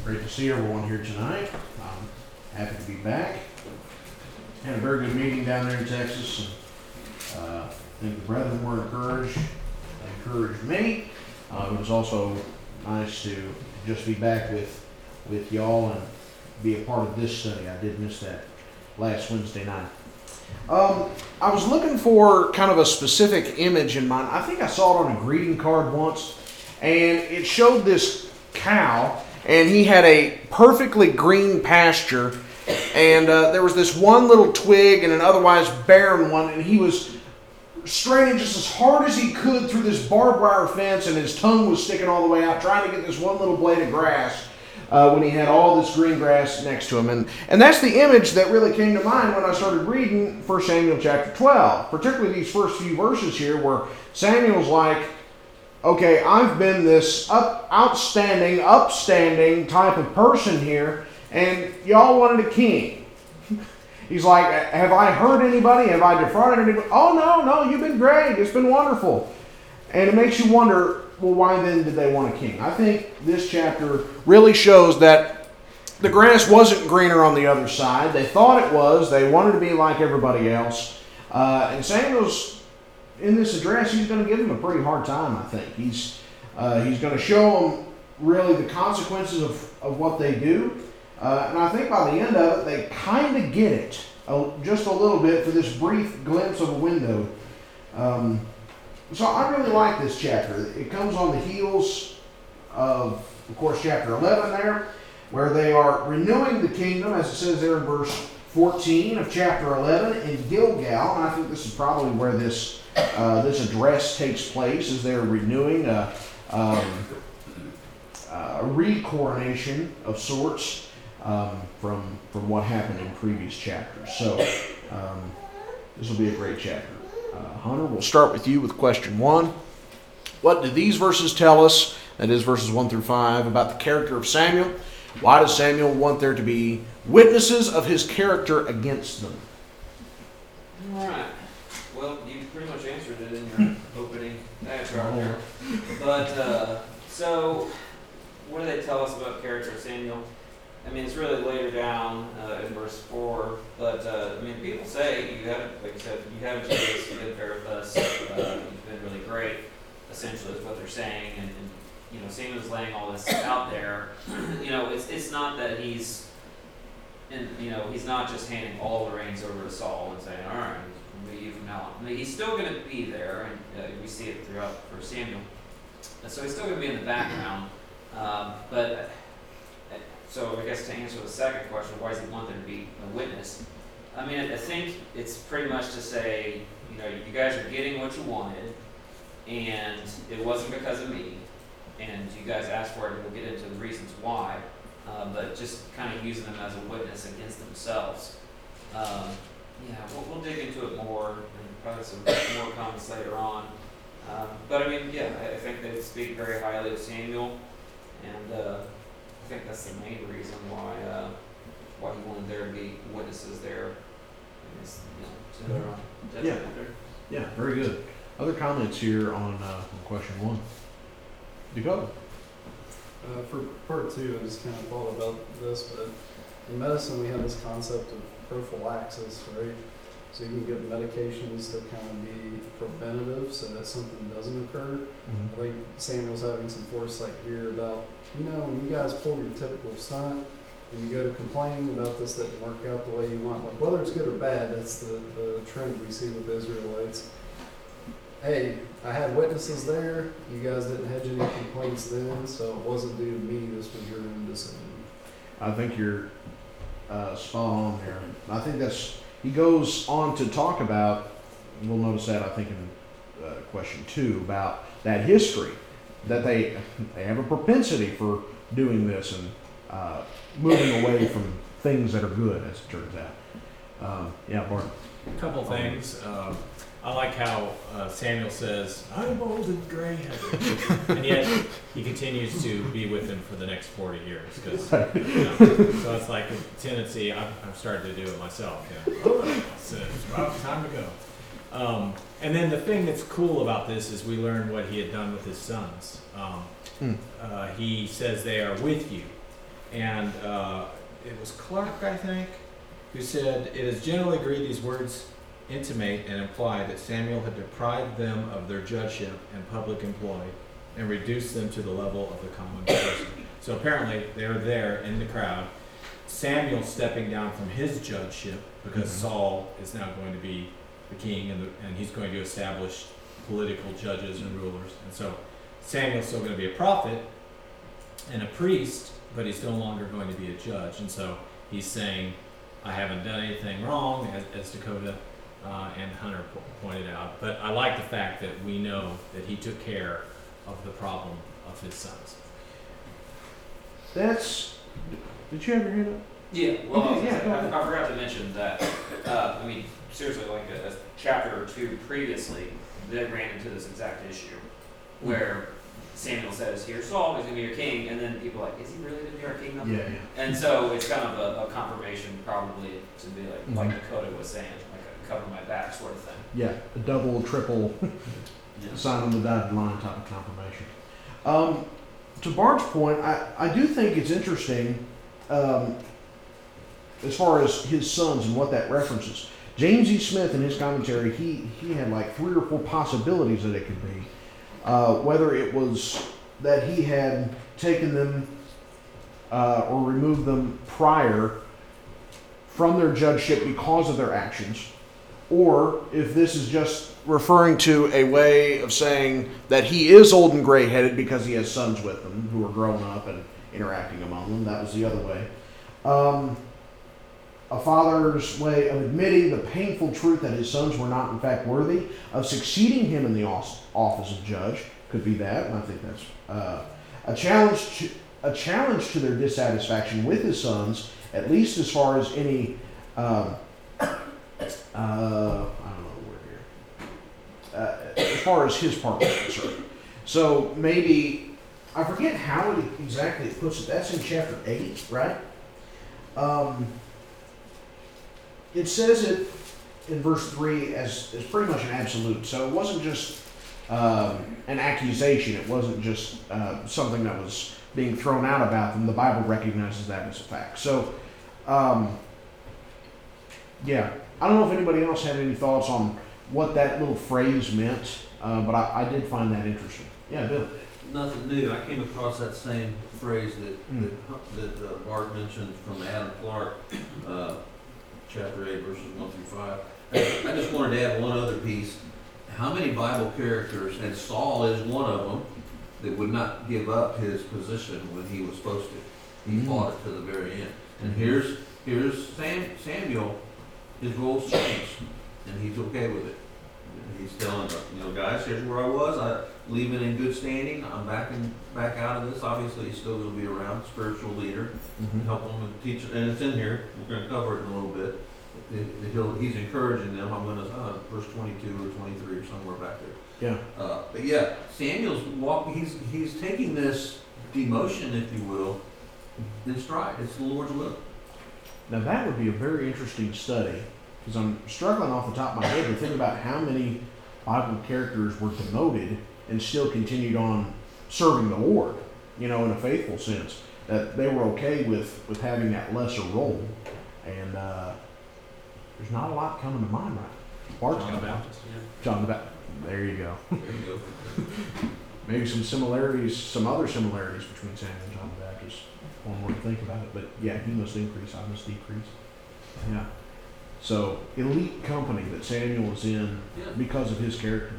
Great to see everyone here tonight. I'm happy to be back. Had a very good meeting down there in Texas. I think the brethren were encouraged. They encouraged me. It was also nice to just be back with y'all and be a part of this study. I did miss that last Wednesday night. I was looking for kind of a specific image in mind. I think I saw it on a greeting card once, and it showed this cow, and he had a perfectly green pasture, and there was this one little twig and an otherwise barren one, and he was straining just as hard as he could through this barbed wire fence, and his tongue was sticking all the way out, trying to get this one little blade of grass when he had all this green grass next to him. And that's the image that really came to mind when I started reading 1 Samuel chapter 12, particularly these first few verses here where Samuel's like, okay, I've been this upstanding type of person here, and y'all wanted a king. He's like, have I hurt anybody? Have I defrauded anybody? Oh, no, you've been great. It's been wonderful. And it makes you wonder, well, why then did they want a king? I think this chapter really shows that the grass wasn't greener on the other side. They thought it was. They wanted to be like everybody else. And Samuel's, in this address, he's going to give them a pretty hard time, I think. He's going to show them really the consequences of what they do. And I think by the end of it, they kind of get it just a little bit for this brief glimpse of a window. So I really like this chapter. It comes on the heels of course, chapter 11 there, where they are renewing the kingdom, as it says there in verse 14 of chapter 11 in Gilgal. And I think this is probably where this address takes place, as they're renewing a recoronation of sorts from what happened in previous chapters. So this will be a great chapter. Hunter, we'll start with you with question 1. What do these verses tell us, that is verses 1 through 5, about the character of Samuel? Why does Samuel want there to be witnesses of his character against them? All right. Well, you pretty much answered it in your opening diatribe there. But, so, what do they tell us about the character of Samuel? I mean, it's really later down in verse 4, but, I mean, people say, you haven't, like you said, you haven't changed, you've been fair with us, you've been really great, essentially is what they're saying, and you know, Samuel's laying all this out there. You know, it's not that he's not just handing all the reins over to Saul and saying, all right, I'm you from now on. I mean, he's still going to be there, and we see it throughout 1 Samuel. So he's still going to be in the background, but... So I guess to answer the second question, why does he want there to be a witness? I mean, I think it's pretty much to say, you know, you guys are getting what you wanted, and it wasn't because of me, and you guys asked for it, and we'll get into the reasons why, but just kind of using them as a witness against themselves. Yeah, we'll dig into it more, and probably some more comments later on. But I mean, yeah, I think they speak very highly of Samuel, and I think that's the main reason why he wanted there to be witnesses there. Yeah, very good. Other comments here on question 1? Dakota. For part 2, I just kind of thought about this, but in medicine we have this concept of prophylaxis, right? So you can get medications that kind of be preventative so that something doesn't occur. I think Samuel's having some foresight here about, you know, when you guys pull your typical stunt and you go to complain about this that didn't work out the way you want, like whether it's good or bad, that's the trend we see with Israelites. Hey, I had witnesses there, you guys didn't hedge any complaints then, so it wasn't due to me, this was your own decision. I think you're spot on there. I think he goes on to talk about, we'll notice that I think in question 2, about that history, that they have a propensity for doing this and moving away from things that are good, as it turns out. Yeah, Bart. A couple things. I like how Samuel says, I'm old and gray-headed, and yet he continues to be with him for the next 40 years. Cause, so it's like a tendency, I'm starting to do it myself. So it's about time to go. And then the thing that's cool about this is we learn what he had done with his sons. He says they are with you. and it was Clark, I think, who said, "It is generally agreed these words intimate and imply that Samuel had deprived them of their judgeship and public employ and reduced them to the level of the common person." So apparently they were there in the crowd. Samuel stepping down from his judgeship because Saul is now going to be the king, and he's going to establish political judges and rulers. And so Samuel's still going to be a prophet and a priest, but he's no longer going to be a judge. And so he's saying, I haven't done anything wrong, as Dakota and Hunter pointed out. But I like the fact that we know that he took care of the problem of his sons. Did you have your hand up? Yeah, well, Okay, yeah, go ahead. I forgot to mention that, I mean, seriously, like a chapter or two previously, they ran into this exact issue, where Samuel says, here's Saul, he's going to be your king, and then people are like, is he really going to be our king now? Yeah. And so it's kind of a confirmation probably to be like Dakota was saying, like a cover my back sort of thing. Yeah, a double, triple sign on the dotted line type of confirmation. To Bart's point, I do think it's interesting as far as his sons and what that references. James E. Smith in his commentary, he had like 3 or 4 possibilities that it could be. Whether it was that he had taken them or removed them prior from their judgeship because of their actions, or if this is just referring to a way of saying that he is old and gray-headed because he has sons with him who are grown up and interacting among them. That was the other way. A father's way of admitting the painful truth that his sons were not in fact worthy of succeeding him in the office of judge. Could be that, and I think that's a challenge to their dissatisfaction with his sons, at least as far as any I don't know the word here. As far as his part was concerned. So maybe, I forget how exactly it puts it. That's in chapter 8, right? It says it in verse 3 as pretty much an absolute. So it wasn't just an accusation. It wasn't just something that was being thrown out about them. The Bible recognizes that as a fact. So, yeah. I don't know if anybody else had any thoughts on what that little phrase meant, but I did find that interesting. Yeah, Bill. Nothing new. I came across that same phrase that Bart mentioned from Adam Clark, chapter 8, verses 1 through 5. I just wanted to add one other piece. How many Bible characters, and Saul is one of them, that would not give up his position when he was supposed to? He fought it to the very end. And here's Samuel. His role's changed, and he's okay with it. He's telling them, guys, here's where I was. I leaving in good standing. I'm back out of this. Obviously, he's still going to be around, spiritual leader, help them and teach. And it's in here. We're going to cover it in a little bit. He's encouraging them. I'm going to verse 22 or 23 or somewhere back there. Yeah. But yeah, Samuel's walking. He's taking this demotion, if you will, in stride. It's the Lord's will. Now that would be a very interesting study, because I'm struggling off the top of my head to think about how many Bible characters were demoted and still continued on serving the Lord, in a faithful sense. That they were okay with having that lesser role. And there's not a lot coming to mind right now. John the Baptist. John the Baptist. There you go. There you go. Maybe some other similarities between Samuel and John the Baptist. One more to think about it, but yeah, he must increase, I must decrease. Yeah. So, elite company that Samuel was in because of his character.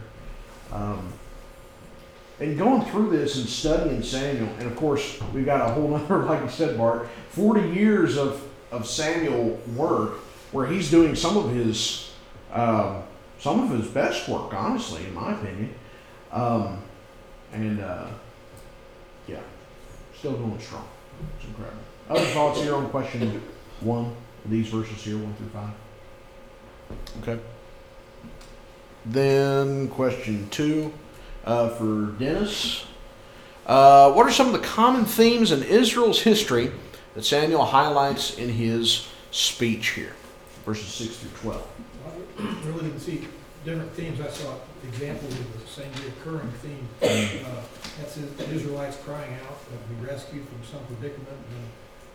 And going through this and studying Samuel, and of course, we've got a whole other, like you said, Bart, 40 years of Samuel work where he's doing some of his best work, honestly, in my opinion. Yeah, still going strong. It's incredible. Other thoughts here on question 1, these verses here, 1 through 5? Okay. Then question 2 for Dennis. What are some of the common themes in Israel's history that Samuel highlights in his speech here? Verses 6 through 12. I really didn't see different themes. I saw examples of the same recurring theme. That's the Israelites crying out to be rescued from some predicament. And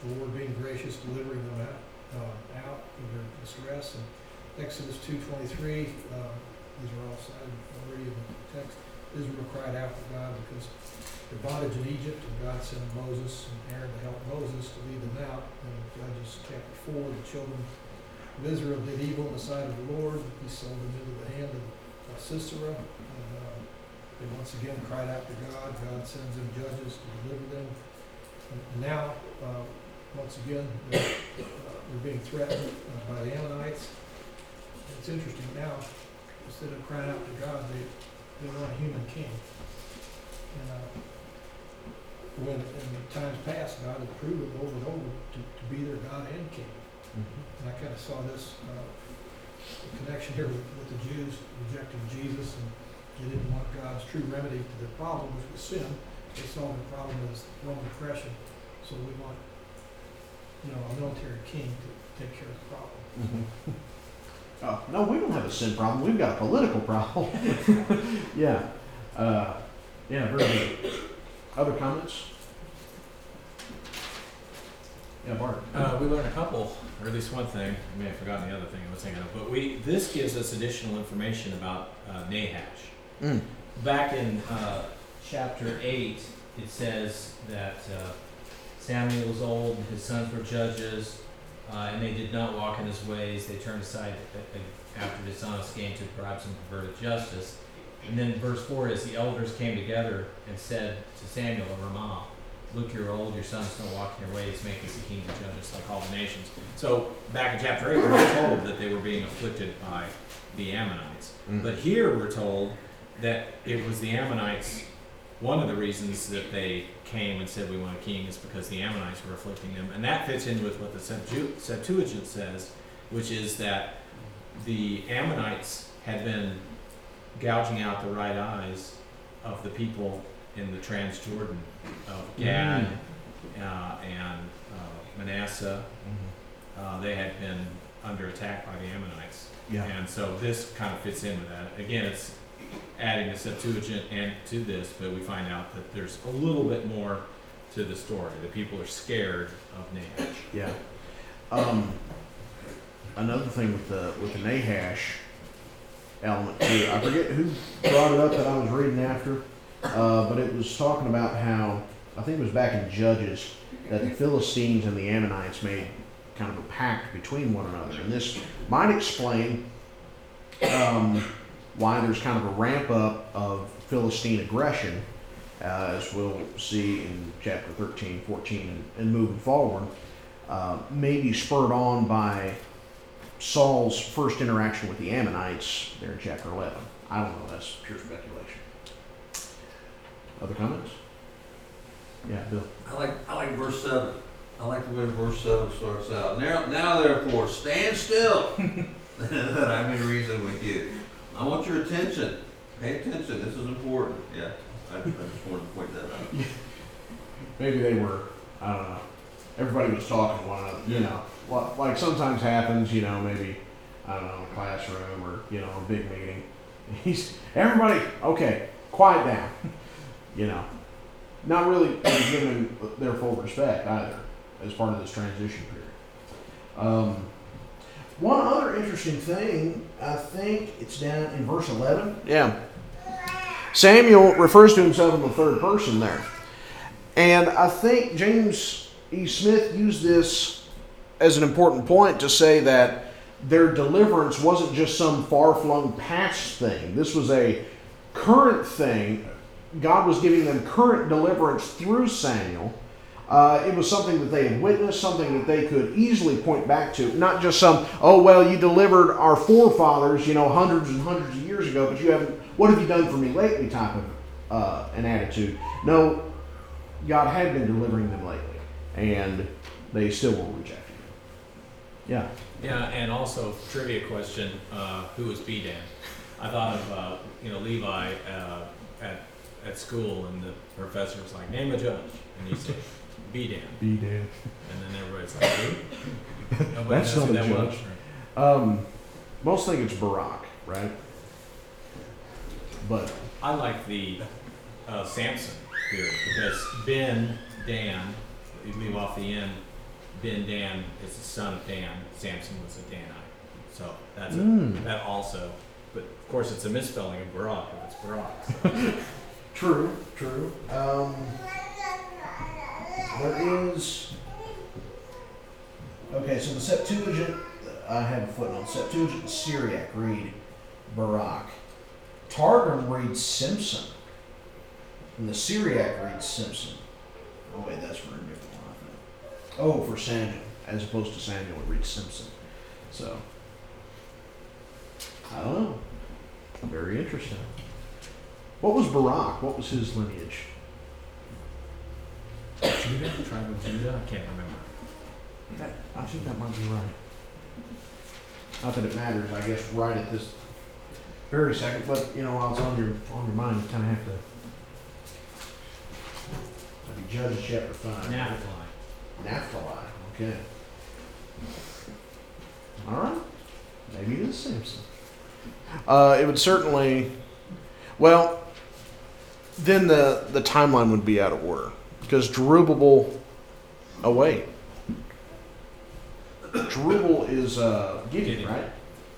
the Lord being gracious, delivering them out of their distress. And Exodus 2:23, these are all cited already in the text. Israel cried out to God because their bondage in Egypt, and God sent Moses and Aaron to help Moses to lead them out. And Judges chapter 4, the children of Israel did evil in the sight of the Lord. He sold them into the hand of Sisera. And they once again cried out to God. God sends them judges to deliver them. And now, once again, they're being threatened by the Ammonites. It's interesting now, instead of crying out to God, they want a human king. And when in times past, God had proven over and over to be their God and king. And I kind of saw this connection here with the Jews rejecting Jesus, and they didn't want God's true remedy to their problem, which was sin. They saw the problem as Roman oppression. So we want, a military king to take care of the problem. Oh, no, we don't have a sin problem. We've got a political problem. Yeah. Yeah, very good. Other comments? Yeah, Bart. We learned a couple, or at least one thing. I may have forgotten the other thing I was thinking of, but this gives us additional information about Nahash. Mm. Back in chapter 8, it says that Samuel was old, his sons were judges, and they did not walk in his ways. They turned aside after dishonest gain to bribe some perverted justice. And then verse 4 is, the elders came together and said to Samuel of Ramah, look, you're old, your sons don't walk in your ways, make us a king of judges like all the nations. So back in chapter 8, we were told that they were being afflicted by the Ammonites. Mm. But here we're told that it was the Ammonites. One of the reasons that they came and said we want a king is because the Ammonites were afflicting them. And that fits in with what the Septuagint says, which is that the Ammonites had been gouging out the right eyes of the people in the Transjordan of Gad and Manasseh. They had been under attack by the Ammonites. Yeah. And so this kind of fits in with that. Again, it's adding the Septuagint and to this, but we find out that there's a little bit more to the story. The people are scared of Nahash. Yeah. Another thing with the Nahash element too, I forget who brought it up that I was reading after, but it was talking about how, I think it was back in Judges, that the Philistines and the Ammonites made kind of a pact between one another. And this might explain why there's kind of a ramp up of Philistine aggression, as we'll see in chapter 13, 14, and moving forward, maybe spurred on by Saul's first interaction with the Ammonites there in chapter 11. I don't know, that's pure speculation. Other comments? Yeah, Bill. I like verse 7. I like the way verse 7 starts out. Now therefore, stand still, that I may reason with you. I want your attention. Pay attention. This is important. Yeah, I just wanted to point that out. Maybe they were, I don't know, everybody was talking to one another, like sometimes happens, maybe, I don't know, in a classroom or, a big meeting. Everybody, okay, quiet down, not really giving their full respect either as part of this transition period. One other interesting thing, I think it's down in verse 11. Yeah. Samuel refers to himself in the third person there. And I think James E. Smith used this as an important point to say that their deliverance wasn't just some far-flung past thing. This was a current thing. God was giving them current deliverance through Samuel. It was something that they had witnessed, something that they could easily point back to. Not just some, you delivered our forefathers, hundreds and hundreds of years ago, but what have you done for me lately type of an attitude. No, God had been delivering them lately, and they still were rejecting him. Yeah. Yeah, and also, trivia question, who was Bedan? I thought of, Levi at school, and the professor was like, name a judge. And he said, Bedan. Bedan. And then everybody's like, who? Nobody That's knows not who a that judge. was. Most think it's Barak, right? But I like the Samson theory, because Ben, Dan, you leave off the end, Ben Dan is the son of Dan. Samson was a Danite. So that's that also. But of course, it's a misspelling of Barak if it's Barak. So. True. There is. Okay, so the Septuagint, I have a footnote. Septuagint and Syriac read Barak. Targum reads Simpson. And the Syriac reads Simpson. Oh wait, that's for a different one, I think. Oh, for Samuel. As opposed to Samuel, it reads Simpson. So, I don't know. Very interesting. What was Barak? What was his lineage? Judah, tribe of Judah. I can't remember. I think that might be right. Not that it matters, I guess, right at this very second, but you know, while it's on your mind, you kind of have to. That'd be Judges chapter 5. Naphtali. Okay. All right. Maybe it is Samson. It would certainly. Well, then the timeline would be out of order because Jerubbaal. Oh wait. Jerubbaal is Gideon, right?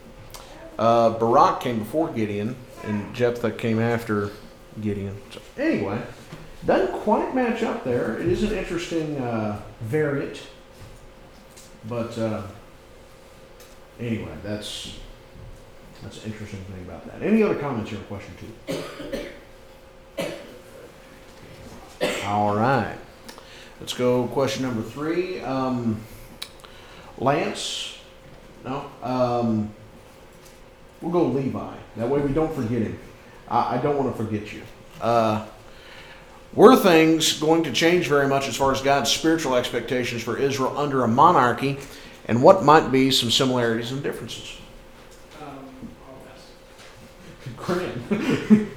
Barak came before Gideon, and Jephthah came after Gideon. So anyway, doesn't quite match up there. It is an interesting variant, but anyway, that's an interesting thing about that. Any other comments or question two? All right, let's go. Question number 3. Lance? No? We'll go Levi. That way we don't forget him. I don't want to forget you. Were things going to change very much as far as God's spiritual expectations for Israel under a monarchy, and what might be some similarities and differences? I'll pass. Grant.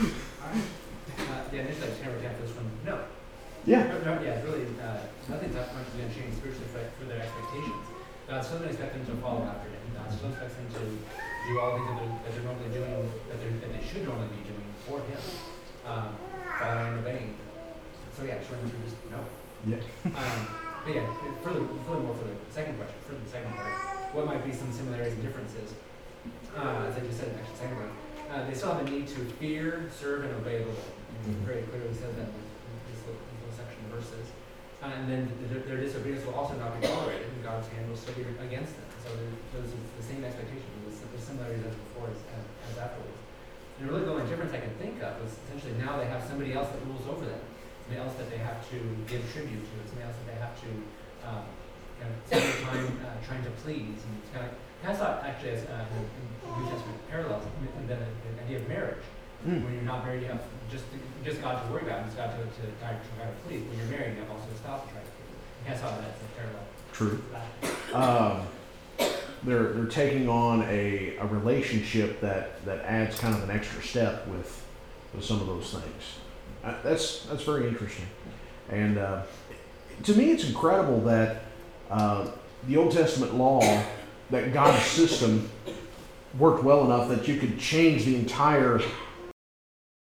Yeah, initially I just never tapped this one. No. Yeah. No, yeah, really, nothing's that much is going to change spiritually for their expectations. God still doesn't expect them to follow after him. God still expects them to do all the things that they're normally doing, that they should normally be doing for him. Following and obeying. So yeah, short answer is no. Yeah. But yeah, furthermore for the second question, for the second part, what might be some similarities and differences? As I just said, actually, second part, they still have a need to fear, serve, and obey the Lord. Very clearly says that in this little section of verses. And then their disobedience will also not be tolerated, and God's hand will still be against them. So there's the same expectation, the similarities as before as afterwards. And the really the only difference I can think of is essentially now they have somebody else that rules over them, somebody else that they have to give tribute to, somebody else that they have to spend their time trying to please. And it's kind of thought actually as in New Testament parallels, and then the idea of marriage. When you're not married, you have just God to worry about, and it's God to try to please. When you're married, you have also a spouse to try to please. That's how that's a parallel. True. They're taking on a relationship that adds kind of an extra step with some of those things. That's very interesting. And to me, it's incredible that the Old Testament law, that God's system worked well enough that you could change the entire